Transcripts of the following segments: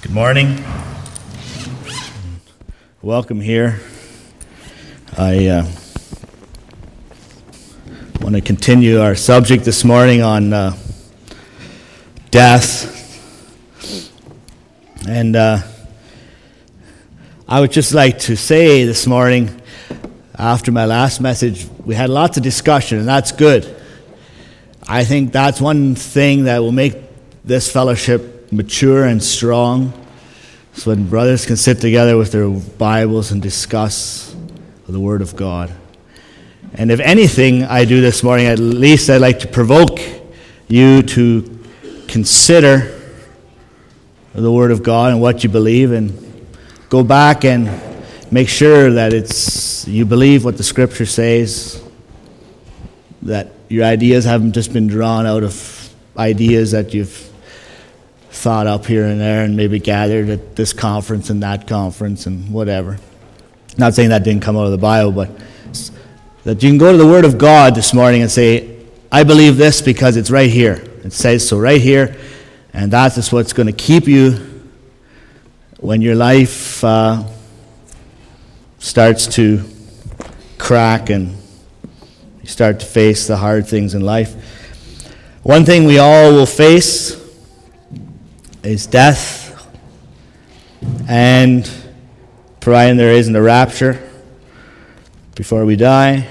Good morning. Welcome here. I want to continue our subject this morning on death. And I would just like to say this morning, after my last message, we had lots of discussion, and that's good. I think that's one thing that will make this fellowship mature and strong, so when brothers can sit together with their Bibles and discuss the Word of God. And if anything I do this morning, at least I'd like to provoke you to consider the Word of God and what you believe, and go back and make sure that you believe what the Scripture says, that your ideas haven't just been drawn out of ideas that you've thought up here and there and maybe gathered at this conference and that conference and whatever. Not saying that didn't come out of the Bible, but that you can go to the Word of God this morning and say, I believe this because it's right here. It says so right here, and that's just what's going to keep you when your life starts to crack and you start to face the hard things in life. One thing we all will face is death, and providing there isn't a rapture before we die.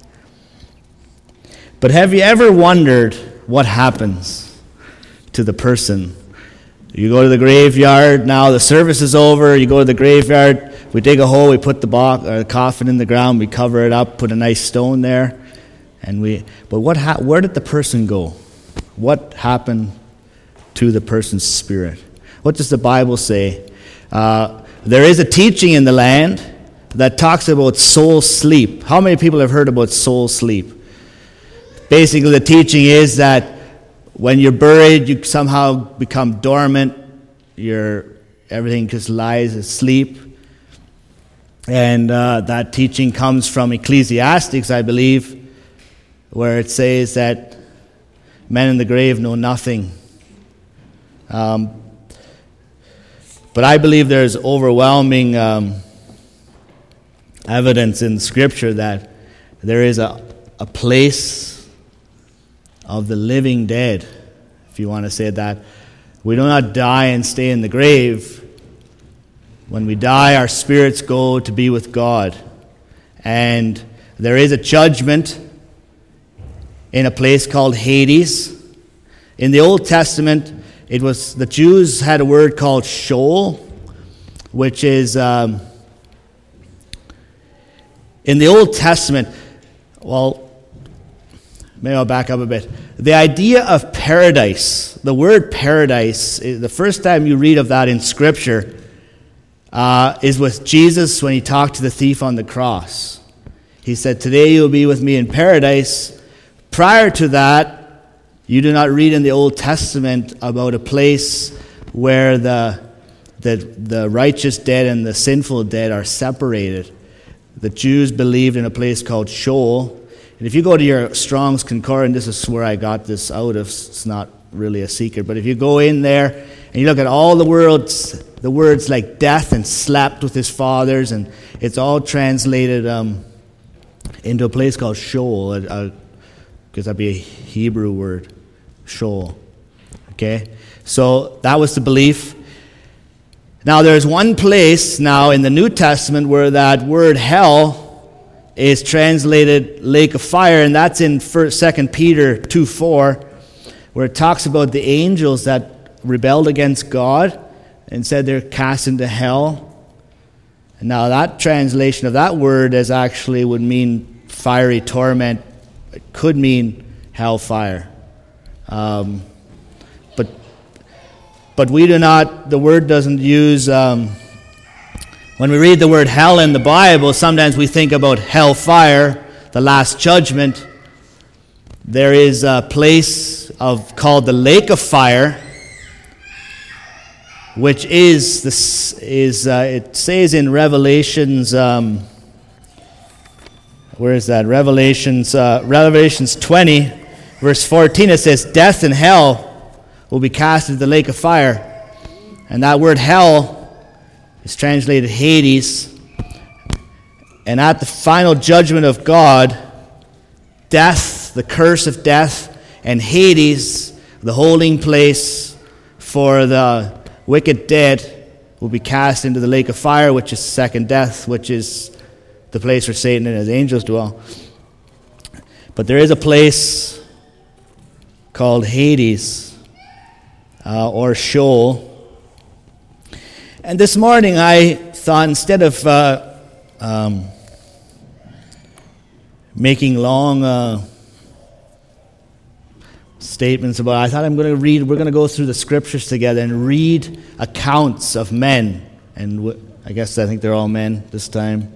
But have you ever wondered what happens to the person? You go to the graveyard, now the service is over, you go to the graveyard, we dig a hole, we put the coffin in the ground, we cover it up, put a nice stone there, where did the person go? What happened to the person's spirit? What does the Bible say? There is a teaching in the land that talks about soul sleep. How many people have heard about soul sleep? Basically, the teaching is that when you're buried, you somehow become dormant. Everything just lies asleep. And that teaching comes from Ecclesiastes, I believe, where it says that men in the grave know nothing. But I believe there's overwhelming evidence in Scripture that there is a place of the living dead, if you want to say that. We do not die and stay in the grave. When we die, our spirits go to be with God. And there is a judgment in a place called Hades. In the Old Testament, it was the Jews had a word called Sheol, which is in the Old Testament. Well, maybe I'll back up a bit. The idea of paradise, the word paradise, the first time you read of that in Scripture is with Jesus when he talked to the thief on the cross. He said, "Today you will be with me in paradise." Prior to that, you do not read in the Old Testament about a place where the righteous dead and the sinful dead are separated. The Jews believed in a place called Sheol. And if you go to your Strong's Concordance, this is where I got this out of. It's not really a secret. But if you go in there and you look at all the words like death and slept with his fathers, and it's all translated into a place called Sheol, because that'd be a Hebrew word. Sheol. Okay? So that was the belief. Now there's one place now in the New Testament where that word hell is translated lake of fire, and that's in 2 Peter 2:4, where it talks about the angels that rebelled against God and said they're cast into hell. And now that translation of that word would mean fiery torment. It could mean hellfire. But we do not, the word doesn't use, when we read the word hell in the Bible, sometimes we think about hellfire, the last judgment. There is a place called the lake of fire, which it says in Revelations, where is that? Revelations 20, verse 14, it says, "Death and hell will be cast into the lake of fire. And that word hell is translated Hades. And at the final judgment of God, death, the curse of death, and Hades, the holding place for the wicked dead, will be cast into the lake of fire, which is second death, which is the place where Satan and his angels dwell. But there is a place called Hades, or Sheol. And this morning I thought, instead of making long statements about it, I thought we're going to go through the scriptures together and read accounts of men, and I think they're all men this time,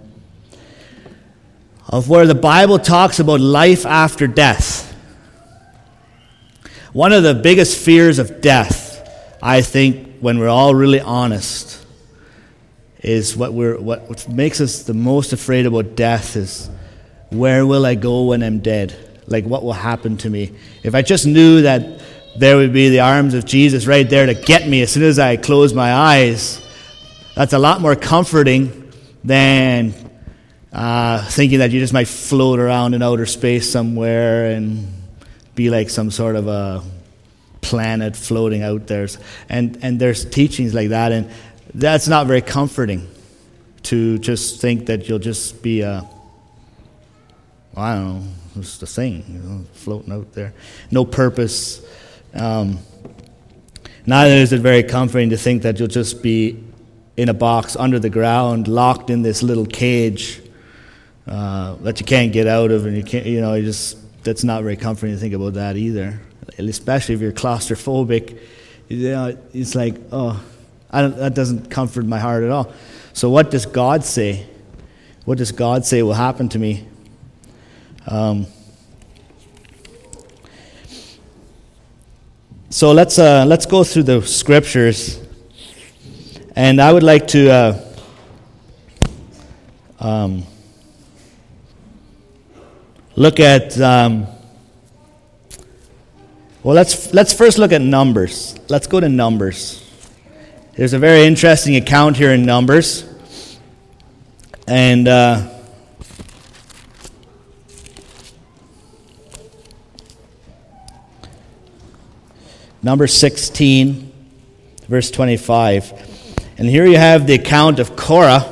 of where the Bible talks about life after death. One of the biggest fears of death, I think, when we're all really honest, is what makes us the most afraid about death is, where will I go when I'm dead? Like, what will happen to me? If I just knew that there would be the arms of Jesus right there to get me as soon as I close my eyes, that's a lot more comforting than thinking that you just might float around in outer space somewhere and be like some sort of a planet floating out there. And there's teachings like that, and that's not very comforting, to just think that you'll just be I don't know, just a thing, floating out there. No purpose. Neither is it very comforting to think that you'll just be in a box under the ground, locked in this little cage that you can't get out of, and you can't, that's not very comforting to think about that either. Especially if you're claustrophobic, it's like, that doesn't comfort my heart at all. So what does God say? What does God say will happen to me? So let's go through the scriptures, and I would like to look at. Let's first look at Numbers. Let's go to Numbers. There's a very interesting account here in Numbers, and Numbers 16, verse 25. And here you have the account of Korah.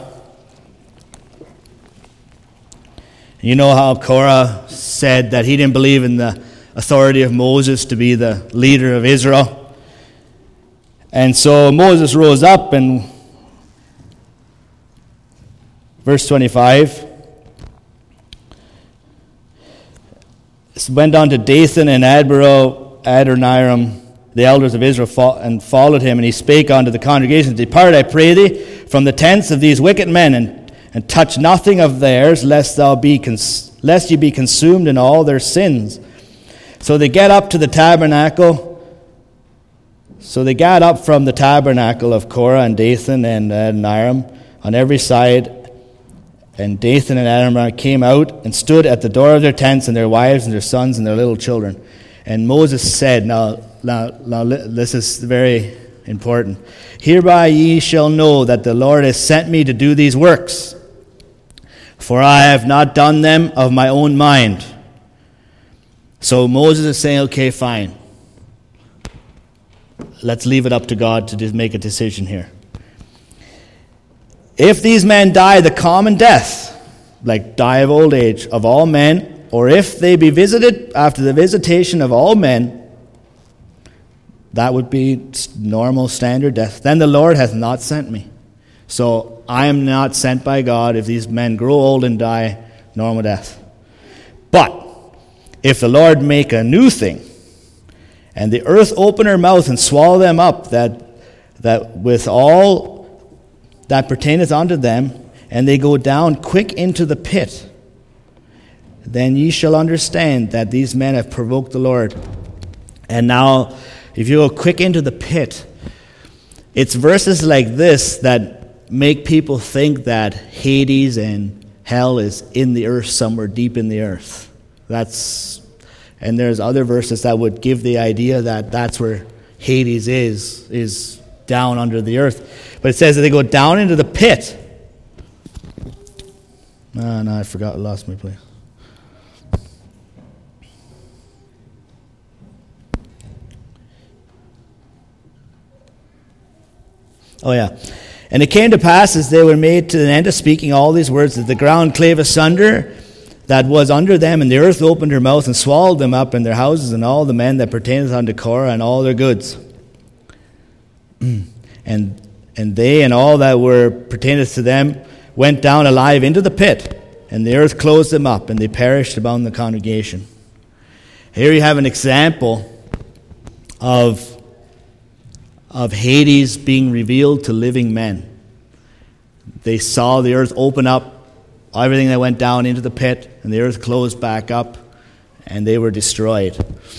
You know how Korah said that he didn't believe in the authority of Moses to be the leader of Israel. And so Moses rose up, and verse 25, went down to Dathan and Adoniram, the elders of Israel, and followed him, and he spake unto the congregation, Depart, I pray thee, from the tents of these wicked men, and touch nothing of theirs, lest ye be consumed in all their sins. So they get up to the tabernacle. So they got up from the tabernacle of Korah and Dathan and Adoniram on every side, and Dathan and Adoniram came out and stood at the door of their tents, and their wives and their sons and their little children. And Moses said, now, this is very important. Hereby ye shall know that the Lord has sent me to do these works, for I have not done them of my own mind. So Moses is saying, okay, fine. Let's leave it up to God to just make a decision here. If these men die the common death, like die of old age, of all men, or if they be visited after the visitation of all men, that would be normal, standard death. Then the Lord hath not sent me. So I am not sent by God if these men grow old and die normal death. But if the Lord make a new thing, and the earth open her mouth and swallow them up, that with all that pertaineth unto them, and they go down quick into the pit, then ye shall understand that these men have provoked the Lord. And now, if you go quick into the pit, it's verses like this that make people think that Hades and hell is in the earth, somewhere deep in the earth. And there's other verses that would give the idea that that's where Hades is down under the earth. But it says that they go down into the pit. No, I forgot. I lost my place. Oh, yeah. And it came to pass, as they were made to the end of speaking all these words, that the ground clave asunder that was under them, and the earth opened her mouth and swallowed them up, and their houses, and all the men that pertained unto Korah, and all their goods. And they and all that were pertaineth to them went down alive into the pit, and the earth closed them up, and they perished among the congregation. Here you have an example of Hades being revealed to living men. They saw the earth open up, everything that went down into the pit, and the earth closed back up, and they were destroyed.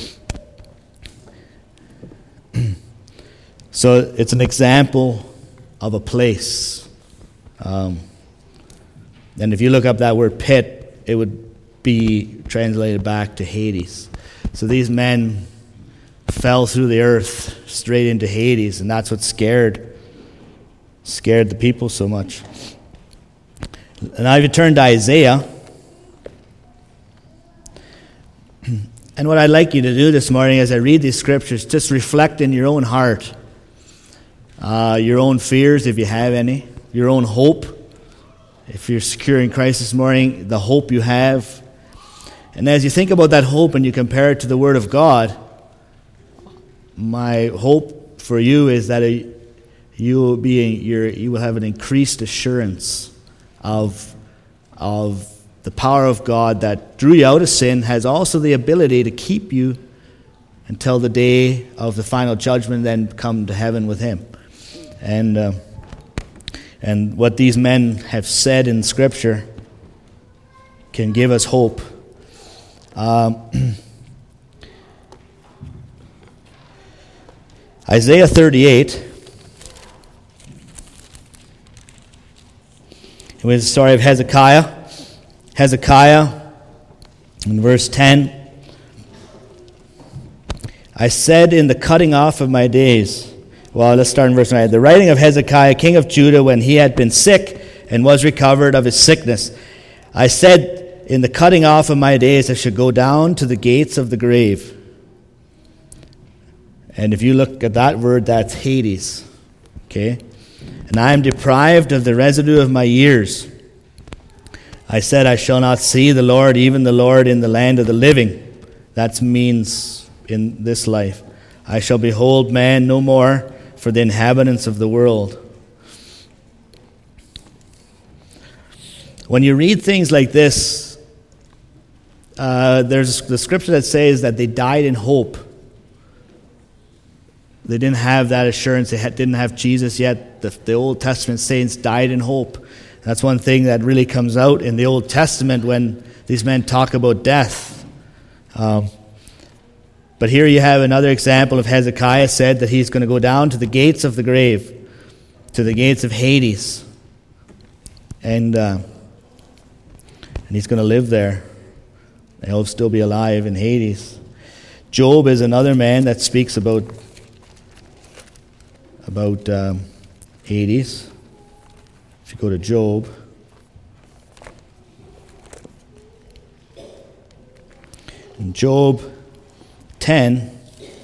So it's an example of a place. And if you look up that word pit, it would be translated back to Hades. So these men fell through the earth straight into Hades, and that's what scared the people so much. And now if you turn to Isaiah, and what I'd like you to do this morning as I read these scriptures, just reflect in your own heart, your own fears if you have any, your own hope. If you're secure in Christ this morning, the hope you have. And as you think about that hope and you compare it to the Word of God, my hope for you is that you will have an increased assurance of the power of God that drew you out of sin, has also the ability to keep you until the day of the final judgment, then come to heaven with Him. And what these men have said in Scripture can give us hope. Isaiah 38, it was the story of Hezekiah. Hezekiah, in verse 10, I said in the cutting off of my days. Well, let's start in verse 9. The writing of Hezekiah, king of Judah, when he had been sick and was recovered of his sickness. I said, in the cutting off of my days, I should go down to the gates of the grave. And if you look at that word, that's Hades. Okay? And I am deprived of the residue of my years. I said, I shall not see the Lord, even the Lord in the land of the living. That means in this life. I shall behold man no more for the inhabitants of the world. When you read things like this, there's the scripture that says that they died in hope. They didn't have that assurance. They didn't have Jesus yet. The Old Testament saints died in hope. That's one thing that really comes out in the Old Testament when these men talk about death. But here you have another example of Hezekiah said that he's going to go down to the gates of the grave, to the gates of Hades. And he's going to live there. He'll still be alive in Hades. Job is another man that speaks about Hades. If you go to Job, in Job 10,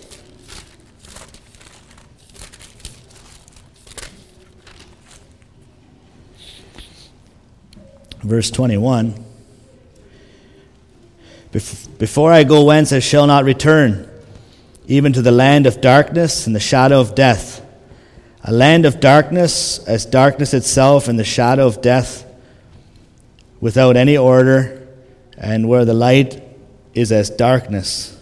verse 21, before I go whence I shall not return, even to the land of darkness and the shadow of death. A land of darkness, as darkness itself, and the shadow of death, without any order, and where the light is as darkness.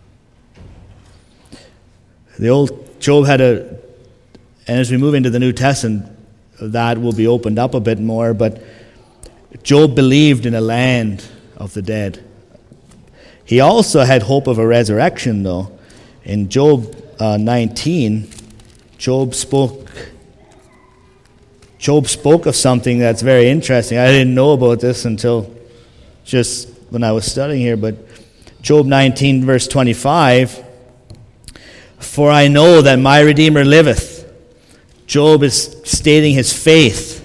The old Job had and as we move into the New Testament, that will be opened up a bit more, but Job believed in a land of the dead. He also had hope of a resurrection, though. In Job 19, Job spoke of something that's very interesting. I didn't know about this until just when I was studying here, but Job 19, verse 25, for I know that my Redeemer liveth, Job is stating his faith.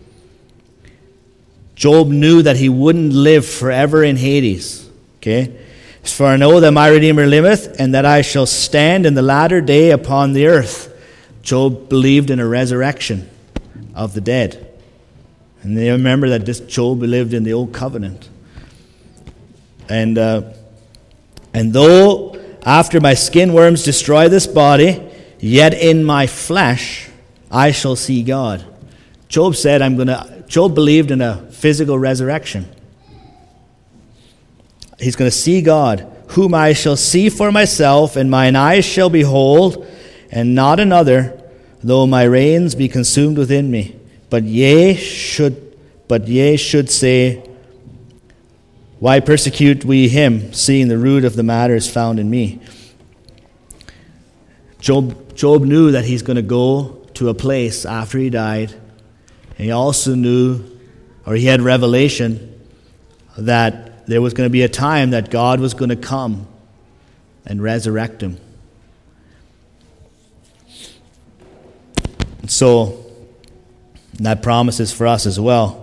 Job knew that he wouldn't live forever in Hades. Okay? For I know that my Redeemer liveth, and that I shall stand in the latter day upon the earth. Job believed in a resurrection of the dead. And they remember that this Job lived in the old covenant. And though after my skin worms destroy this body, yet in my flesh I shall see God. Job said, Job believed in a physical resurrection. He's going to see God, whom I shall see for myself, and mine eyes shall behold, and not another, though my reins be consumed within me. But ye should say, why persecute we him, seeing the root of the matter is found in me? Job knew that he's going to go to a place after he died. And he also knew, or he had revelation, that there was going to be a time that God was going to come and resurrect him. And so, that promise is for us as well.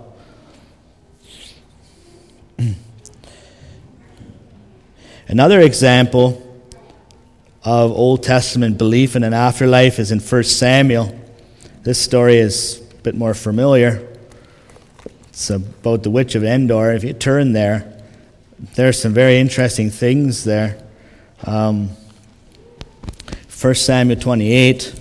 Another example of Old Testament belief in an afterlife is in 1 Samuel. This story is a bit more familiar. It's about the witch of Endor. If you turn there, there's some very interesting things there. 1 Samuel 28.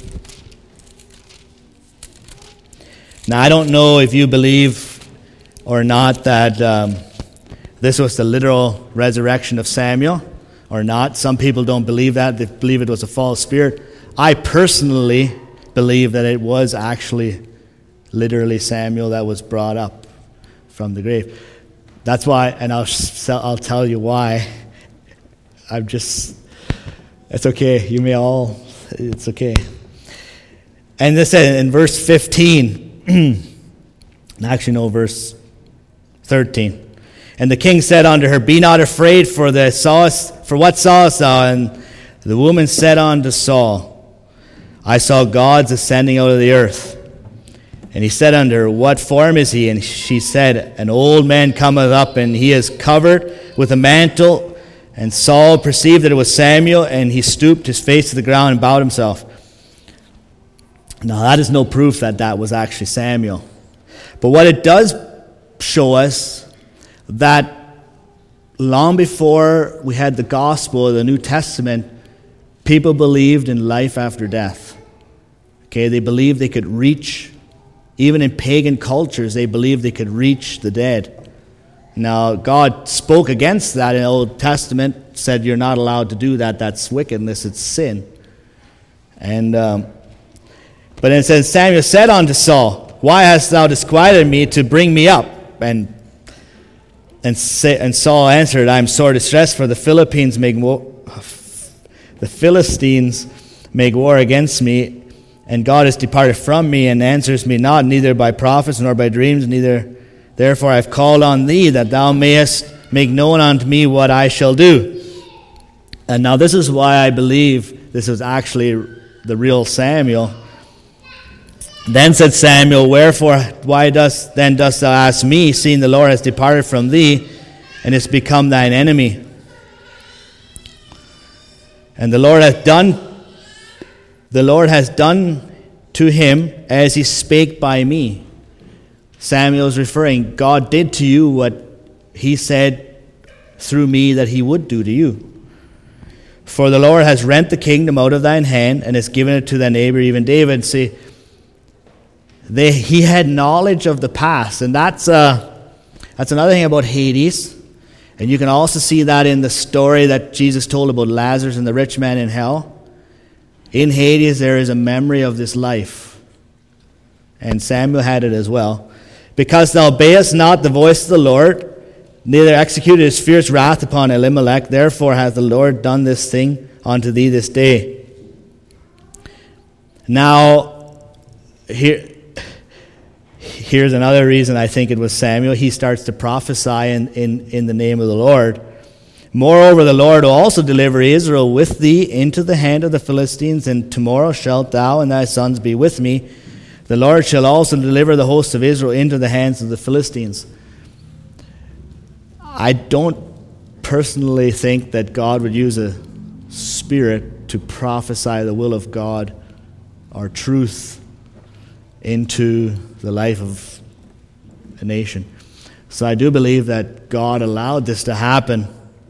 Now, I don't know if you believe or not that this was the literal resurrection of Samuel or not. Some people don't believe that. They believe it was a false spirit. I personally believe that it was actually literally Samuel that was brought up from the grave. That's why, and I'll tell you why. It's okay. It's okay. And this in verse 15, actually no, verse 13. And the king said unto her, be not afraid, for what sawest thou? And the woman said unto Saul, I saw gods ascending out of the earth. And he said unto her, what form is he? And she said, an old man cometh up, and he is covered with a mantle. And Saul perceived that it was Samuel, and he stooped his face to the ground and bowed himself. Now, that is no proof that was actually Samuel. But what it does show us that long before we had the gospel, the New Testament, people believed in life after death. Okay, they believed they could reach, even in pagan cultures, they believed they could reach the dead. Now, God spoke against that in the Old Testament, said you're not allowed to do that. That's wickedness, it's sin. And but it says, Samuel said unto Saul, why hast thou disquieted me to bring me up? And Saul answered, I am sore distressed, for the Philistines make war against me, and God has departed from me, and answers me not, neither by prophets nor by dreams, neither. Therefore I have called on thee, that thou mayest make known unto me what I shall do. And now this is why I believe this was actually the real Samuel. Then said Samuel, wherefore, why dost thou ask me, seeing the Lord has departed from thee, and is become thine enemy? And the Lord has done to him as he spake by me. Samuel is referring, God did to you what he said through me that he would do to you. For the Lord has rent the kingdom out of thine hand, and has given it to thy neighbor, even David. See, he had knowledge of the past, and that's another thing about Hades. And you can also see that in the story that Jesus told about Lazarus and the rich man in hell. In Hades there is a memory of this life, and Samuel had it as well. Because thou obeyest not the voice of the Lord, neither executed his fierce wrath upon Elimelech, therefore hath the Lord done this thing unto thee this day. Now, here's another reason I think it was Samuel. He starts to prophesy in the name of the Lord. Moreover, the Lord will also deliver Israel with thee into the hand of the Philistines, and tomorrow shalt thou and thy sons be with me, The Lord shall also deliver the hosts of Israel into the hands of the Philistines. I don't personally think that God would use a spirit to prophesy the will of God or truth into the life of a nation. So I do believe that God allowed this to happen,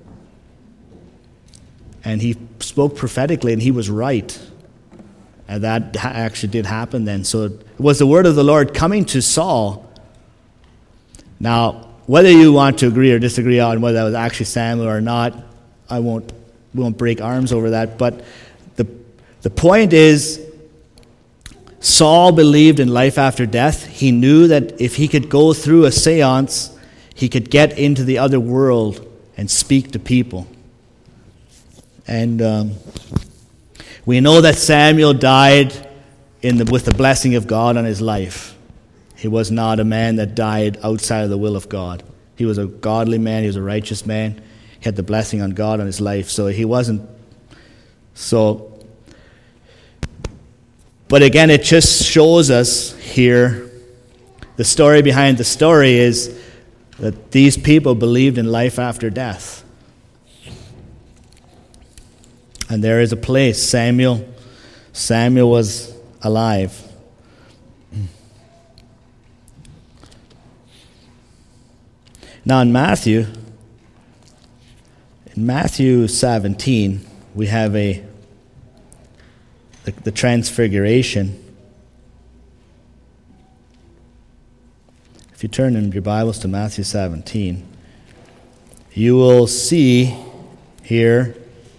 and he spoke prophetically, and he was right. And that actually did happen then. So it was the word of the Lord coming to Saul. Now, whether you want to agree or disagree on whether that was actually Samuel or not, we won't break arms over that. But the point is, Saul believed in life after death. He knew that if he could go through a seance, he could get into the other world and speak to people. And we know that Samuel died with the blessing of God on his life. He was not a man that died outside of the will of God. He was a godly man. He was a righteous man. He had the blessing on God on his life. So he wasn't so... But again, it just shows us here, the story behind the story is that these people believed in life after death. And there is a place. Samuel was alive. Now in Matthew 17, we have the transfiguration. If you turn in your Bibles to Matthew 17, you will see here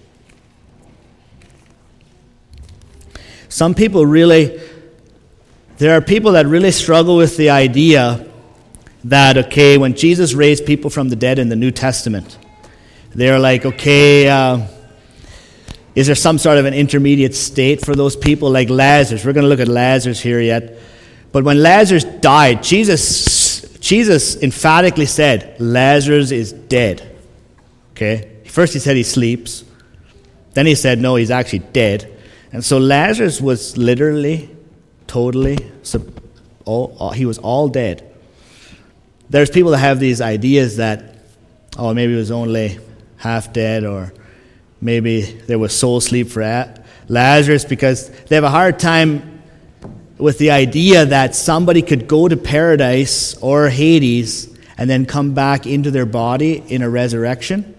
there are people that really struggle with the idea that, okay, when Jesus raised people from the dead in the New Testament, they're like, okay, is there some sort of an intermediate state for those people like Lazarus? We're going to look at Lazarus here yet. But when Lazarus died, Jesus emphatically said, Lazarus is dead. Okay? First he said he sleeps. Then he said, no, he's actually dead. And so Lazarus was literally, totally, he was all dead. There's people that have these ideas that, oh, maybe he was only half dead, or maybe there was soul sleep for Lazarus, because they have a hard time with the idea that somebody could go to paradise or Hades and then come back into their body in a resurrection.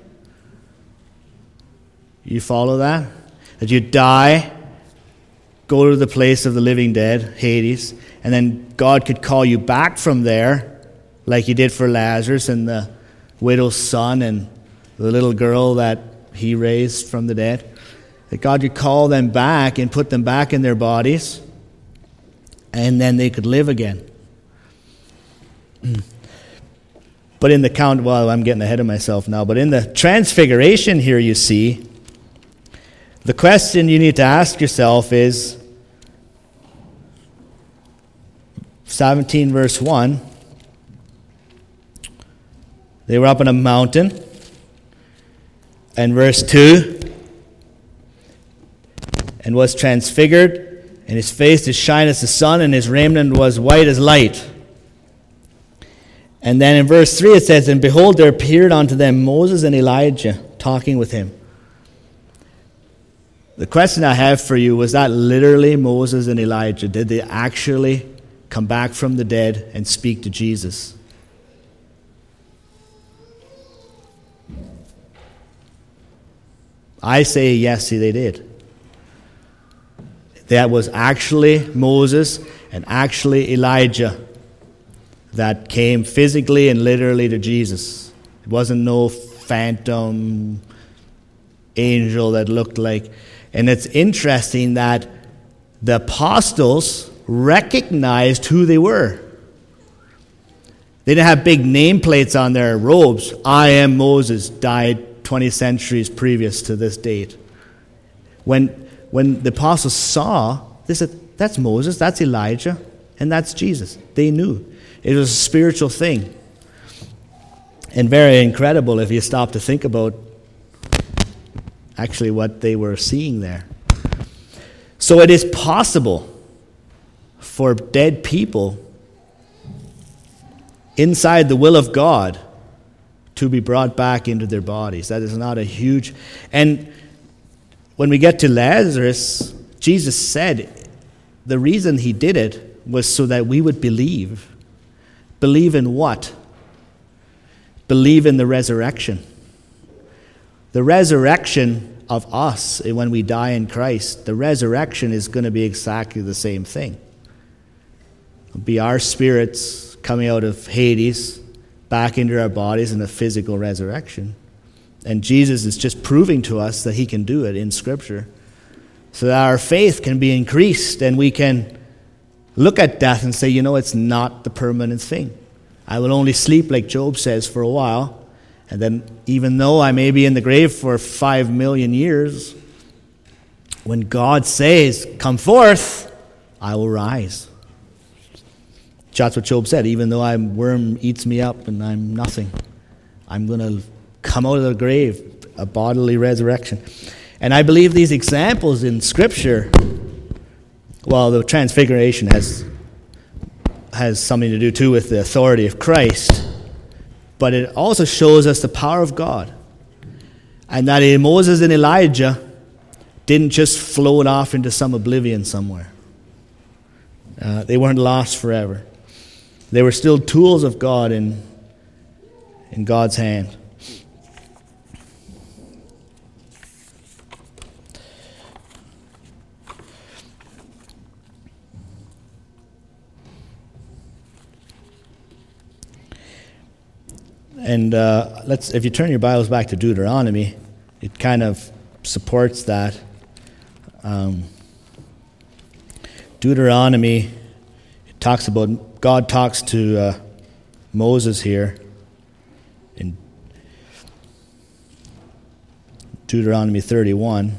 You follow that? That you die, go to the place of the living dead, Hades, and then God could call you back from there, like he did for Lazarus and the widow's son and the little girl that he raised from the dead. That God could call them back and put them back in their bodies, and then they could live again. But in the I'm getting ahead of myself now, but in the transfiguration here you see, the question you need to ask yourself is, 17 verse 1, they were up on a mountain. And verse 2, and was transfigured, and his face did shine as the sun, and his raiment was white as light. And then in verse 3 it says, and behold, there appeared unto them Moses and Elijah talking with him. The question I have for you, was that literally Moses and Elijah? Did they actually come back from the dead and speak to Jesus? I say yes, they did. That was actually Moses and actually Elijah that came physically and literally to Jesus. It wasn't no phantom angel that looked like... And it's interesting that the apostles recognized who they were. They didn't have big nameplates on their robes. I am Moses, died 20 centuries previous to this date. When the apostles saw, they said, that's Moses, that's Elijah, and that's Jesus. They knew. It was a spiritual thing. And very incredible if you stop to think about actually what they were seeing there. So it is possible for dead people inside the will of God to be brought back into their bodies. That is not a huge... And when we get to Lazarus, Jesus said the reason he did it was so that we would believe. Believe in what? Believe in the resurrection. The resurrection of us, when we die in Christ, the resurrection is going to be exactly the same thing. It'll be our spirits coming out of Hades back into our bodies in a physical resurrection. And Jesus is just proving to us that he can do it in Scripture, so that our faith can be increased and we can look at death and say, it's not the permanent thing. I will only sleep, like Job says, for a while. And then even though I may be in the grave for 5 million years, when God says, come forth, I will rise. That's what Job said. Even though worm eats me up and I'm nothing, I'm going to come out of the grave, a bodily resurrection. And I believe these examples in Scripture, well, the transfiguration has something to do too with the authority of Christ, but it also shows us the power of God. And that Moses and Elijah didn't just float off into some oblivion somewhere. They weren't lost forever. They were still tools of God in God's hand. And if you turn your Bibles back to Deuteronomy, it kind of supports that. Deuteronomy, it talks about, God talks to Moses here in Deuteronomy 31.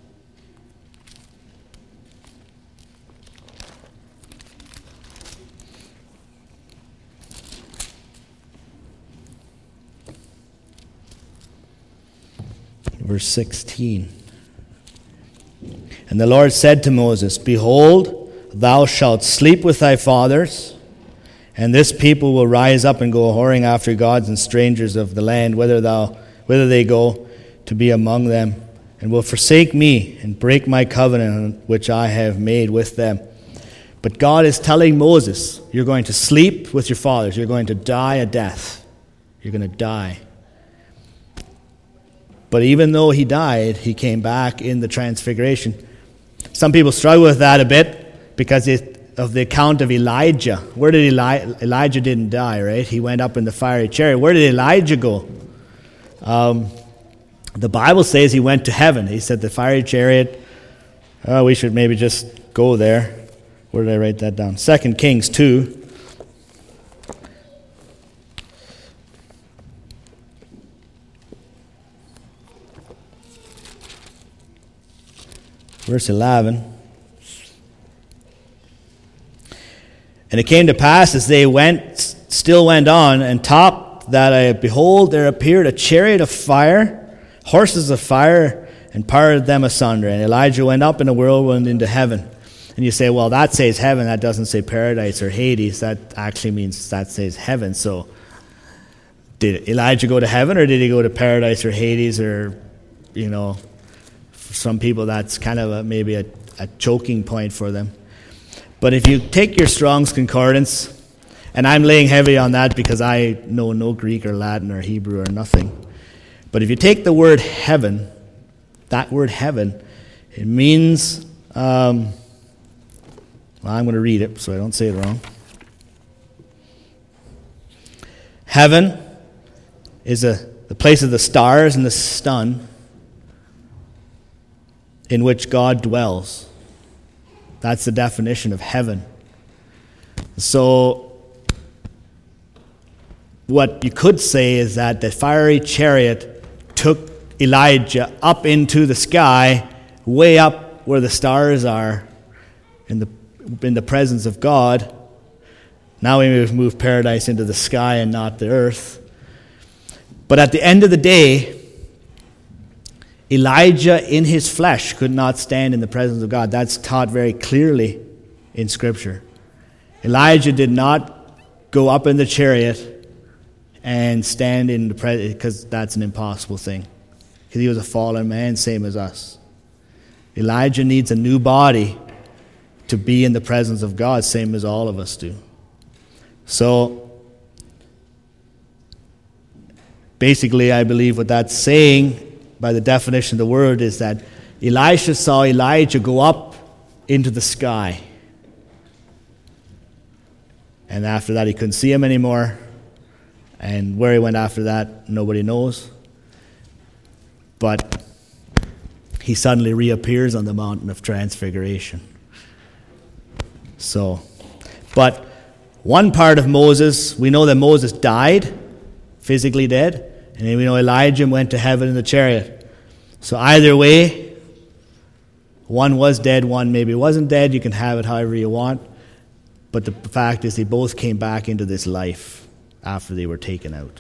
Verse 16. And the Lord said to Moses, Behold, thou shalt sleep with thy fathers, and this people will rise up and go whoring after gods and strangers of the land, whither they go to be among them, and will forsake me and break my covenant which I have made with them. But God is telling Moses, you're going to sleep with your fathers. You're going to die a death. You're going to die. But even though he died, he came back in the transfiguration. Some people struggle with that a bit because of the account of Elijah. Where did Elijah didn't die, right? He went up in the fiery chariot. Where did Elijah go? The Bible says he went to heaven. He said the fiery chariot, we should maybe just go there. Where did I write that down? 2 Kings 2. Verse 11. And it came to pass as they still went on, and behold, there appeared a chariot of fire, horses of fire, and parted them asunder. And Elijah went up in a whirlwind into heaven. And you say, well, that says heaven, that doesn't say paradise or Hades. That actually means that says heaven. So did Elijah go to heaven, or did he go to paradise or Hades, or, for some people that's kind of maybe a choking point for them. But if you take your Strong's Concordance, and I'm laying heavy on that because I know no Greek or Latin or Hebrew or nothing. But if you take the word heaven, that word heaven, it means, I'm going to read it so I don't say it wrong. Heaven is the place of the stars and the sun in which God dwells. That's the definition of heaven. So, what you could say is that the fiery chariot took Elijah up into the sky, way up where the stars are, in the presence of God. Now we move paradise into the sky and not the earth. But at the end of the day, Elijah in his flesh could not stand in the presence of God. That's taught very clearly in Scripture. Elijah did not go up in the chariot and stand in the presence, because that's an impossible thing. Because he was a fallen man, same as us. Elijah needs a new body to be in the presence of God, same as all of us do. So, basically, I believe what that's saying, by the definition of the word, is that Elisha saw Elijah go up into the sky. And after that, he couldn't see him anymore. And where he went after that, nobody knows. But he suddenly reappears on the mountain of transfiguration. So, but one part of Moses, we know that Moses died, physically dead. And then we know Elijah went to heaven in the chariot. So either way, one was dead, one maybe wasn't dead. You can have it however you want. But the fact is they both came back into this life after they were taken out.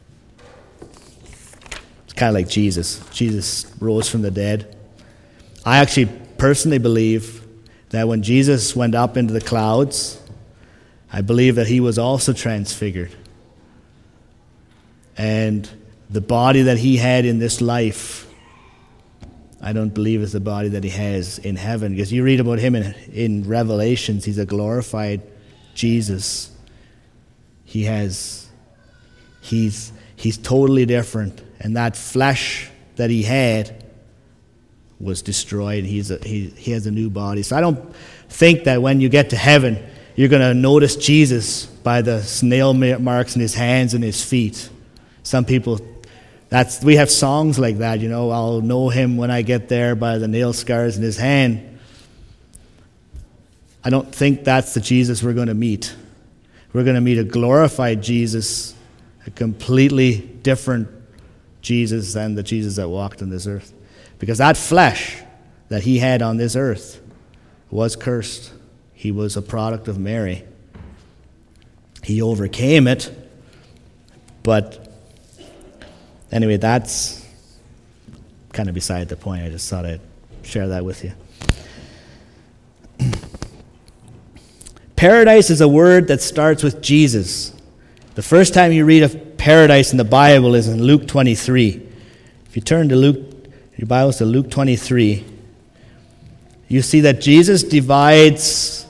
It's kind of like Jesus. Jesus rose from the dead. I actually personally believe that when Jesus went up into the clouds, I believe that he was also transfigured. And the body that he had in this life, I don't believe is the body that he has in heaven. Because you read about him in Revelations, he's a glorified Jesus. He's totally different. And that flesh that he had was destroyed. He has a new body. So I don't think that when you get to heaven, you're going to notice Jesus by the nail marks in his hands and his feet. Some people, we have songs like that, I'll know him when I get there by the nail scars in his hand. I don't think that's the Jesus we're going to meet. We're going to meet a glorified Jesus, a completely different Jesus than the Jesus that walked on this earth. Because that flesh that he had on this earth was cursed. He was a product of Mary. He overcame it, but anyway, that's kind of beside the point. I just thought I'd share that with you. Paradise is a word that starts with Jesus. The first time you read of paradise in the Bible is in Luke 23. If you turn to your Bibles to Luke 23, you see that Jesus divides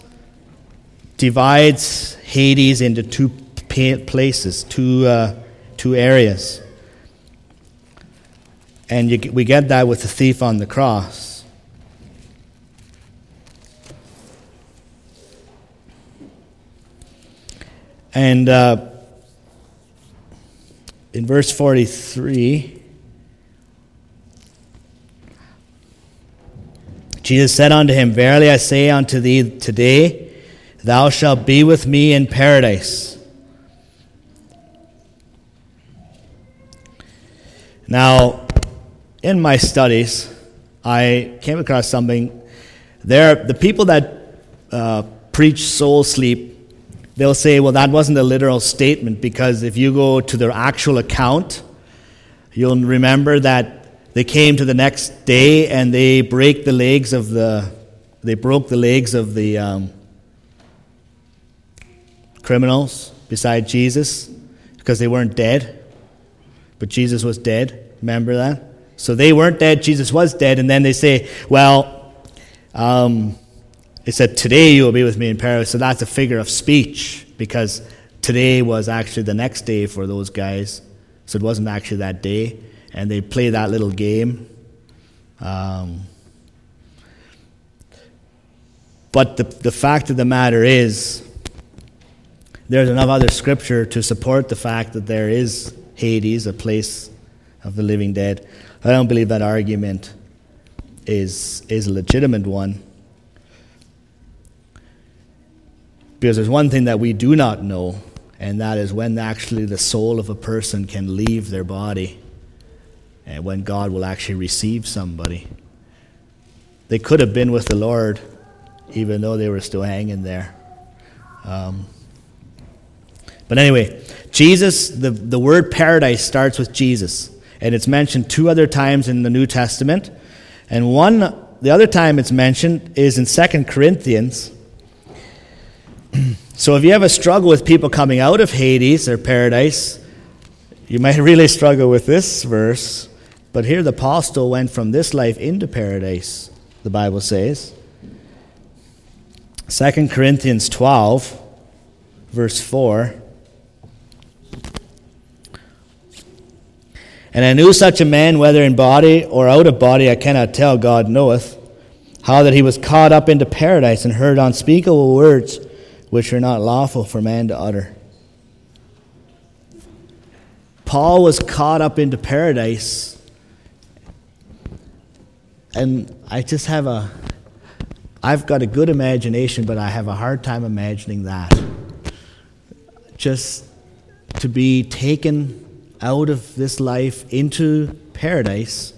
Hades into two places, two areas. And we get that with the thief on the cross. And in verse 43, Jesus said unto him, Verily I say unto thee, today thou shalt be with me in paradise. Now, in my studies, I came across something. The people that preach soul sleep, they'll say, well, that wasn't a literal statement, because if you go to their actual account, you'll remember that they came to the next day and they broke the legs of the criminals beside Jesus, because they weren't dead, but Jesus was dead. Remember that? So they weren't dead, Jesus was dead, and then they say, well, it said, today you will be with me in paradise. So that's a figure of speech, because today was actually the next day for those guys. So it wasn't actually that day. And they play that little game. But the fact of the matter is, there's enough other scripture to support the fact that there is Hades, a place of the living dead. I don't believe that argument is a legitimate one. Because there's one thing that we do not know, and that is when actually the soul of a person can leave their body, and when God will actually receive somebody. They could have been with the Lord, even though they were still hanging there. But anyway, Jesus, the word paradise starts with Jesus, and it's mentioned 2 other times in the New Testament, and the other time it's mentioned is in 2 Corinthians. So if you have a struggle with people coming out of Hades or paradise, you might really struggle with this verse. But here the apostle went from this life into paradise, the Bible says. 2 Corinthians 12, verse 4. And I knew such a man, whether in body or out of body, I cannot tell, God knoweth, how that he was caught up into paradise and heard unspeakable words which are not lawful for man to utter. Paul was caught up into paradise, and I've got a good imagination, but I have a hard time imagining that. Just to be taken out of this life into paradise.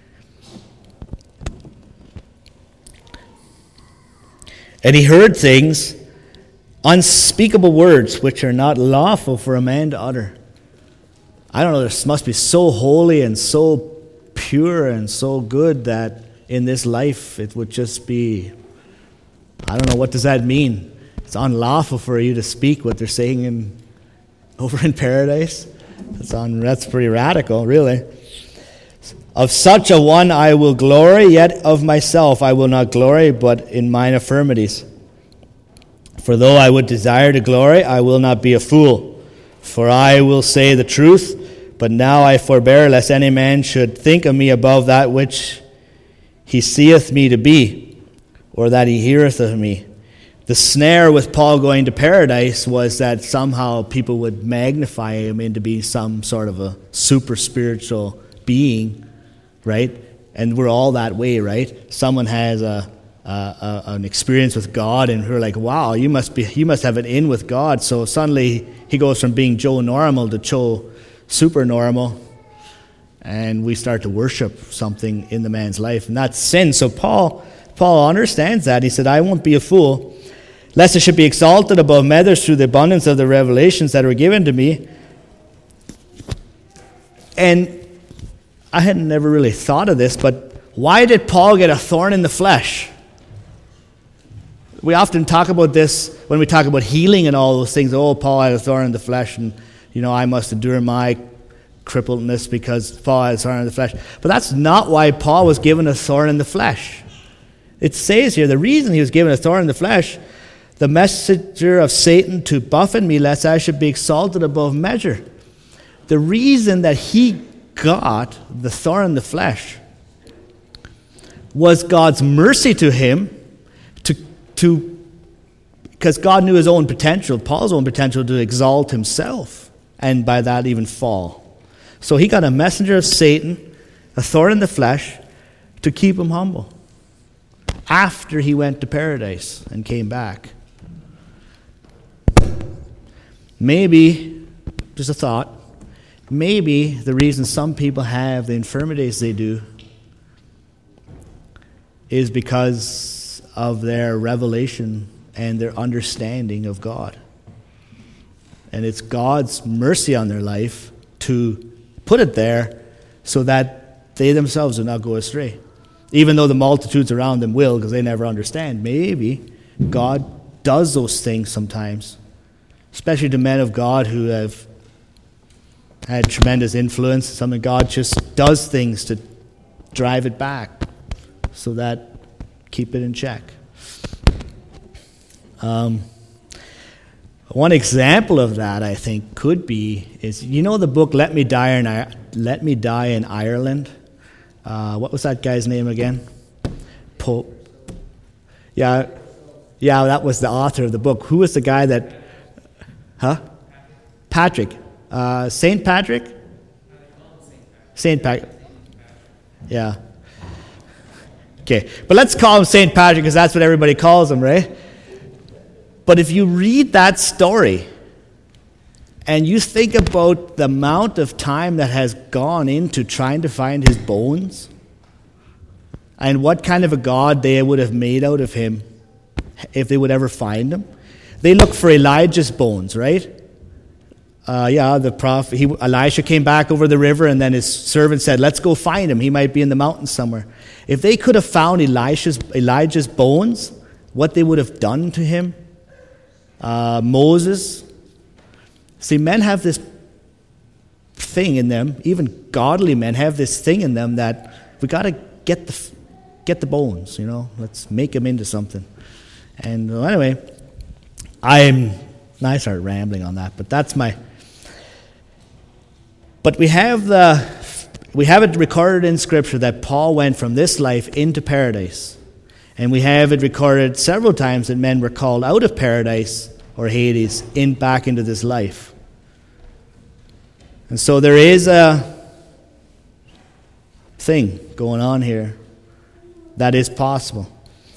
And he heard things, unspeakable words, which are not lawful for a man to utter. I don't know, this must be so holy and so pure and so good that in this life it would just be, I don't know, what does that mean? It's unlawful for you to speak what they're saying over in paradise? That's pretty radical, really. Of such a one I will glory, yet of myself I will not glory, but in mine infirmities. For though I would desire to glory, I will not be a fool. For I will say the truth, but now I forbear, lest any man should think of me above that which he seeth me to be, or that he heareth of me. The snare with Paul going to paradise was that somehow people would magnify him into being some sort of a super spiritual being, right? And we're all that way, right? Someone has an experience with God, and we're like, wow, you must have an in with God. So suddenly he goes from being Joe normal to Joe super normal, and we start to worship something in the man's life, and that's sin. So Paul understands that. He said, I won't be a fool, lest it should be exalted above measures through the abundance of the revelations that were given to me. And I had never really thought of this, but why did Paul get a thorn in the flesh? We often talk about this when we talk about healing and all those things. Oh, Paul had a thorn in the flesh, and I must endure my crippledness because Paul had a thorn in the flesh. But that's not why Paul was given a thorn in the flesh. It says here, the reason he was given a thorn in the flesh, the messenger of Satan to buffet me, lest I should be exalted above measure. The reason that he got the thorn in the flesh was God's mercy to him, because God knew his own potential, Paul's own potential, to exalt himself, and by that even fall. So he got a messenger of Satan, a thorn in the flesh, to keep him humble after he went to paradise and came back. Maybe, just a thought, maybe the reason some people have the infirmities they do is because of their revelation and their understanding of God. And it's God's mercy on their life to put it there so that they themselves do not go astray. Even though the multitudes around them will, because they never understand. Maybe God does those things sometimes, especially to men of God who have had tremendous influence. Some of God just does things to drive it back so that keep it in check. One example of that, I think, could be is the book Let Me Die in Ireland. What was that guy's name again? Pope. Yeah, that was the author of the book. Who was the guy that? Patrick. Saint Patrick. Saint Patrick. Yeah. Okay, but let's call him Saint Patrick because that's what everybody calls him, right? But if you read that story and you think about the amount of time that has gone into trying to find his bones and what kind of a god they would have made out of him if they would ever find him. They look for Elijah's bones, right? The prophet, Elisha came back over the river, and then his servant said, let's go find him. He might be in the mountains somewhere. If they could have found Elijah's bones, what they would have done to him, Moses. See, men have this thing in them, even godly men have this thing in them that we got to get the bones, Let's make them into something. And anyway, I started rambling on that, but that's my... But we have it recorded in Scripture that Paul went from this life into paradise. And we have it recorded several times that men were called out of paradise or Hades back into this life. And so there is a thing going on here that is possible.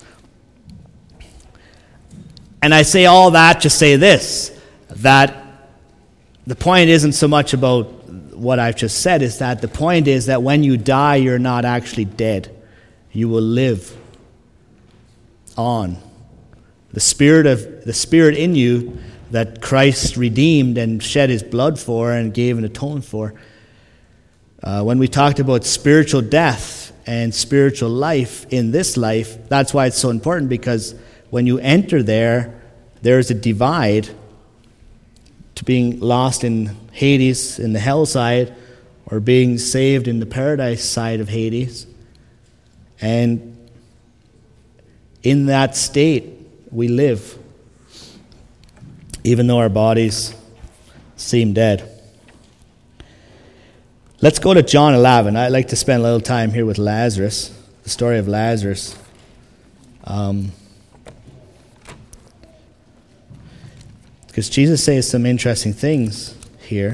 And I say all that to say this, that the point isn't so much about what I've just said, is that the point is that when you die, you're not actually dead. You will live on. The spirit in you that Christ redeemed and shed his blood for and gave an atonement for. When we talked about spiritual death and spiritual life in this life, that's why it's so important, because when you enter there's a divide to being lost in Hades, in the hell side, or being saved in the paradise side of Hades. And in that state, we live, even though our bodies seem dead. Let's go to John 11. I'd like to spend a little time here with Lazarus, the story of Lazarus. Because Jesus says some interesting things here.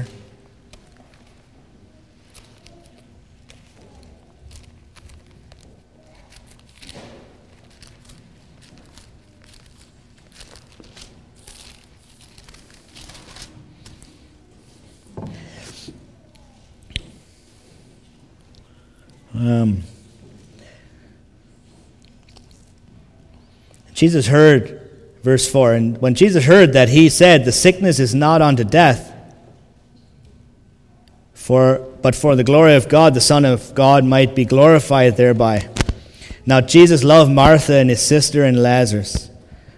Jesus heard, verse 4, and when Jesus heard that, he said, "The sickness is not unto death, but for the glory of God, the Son of God might be glorified thereby." Now Jesus loved Martha and his sister and Lazarus.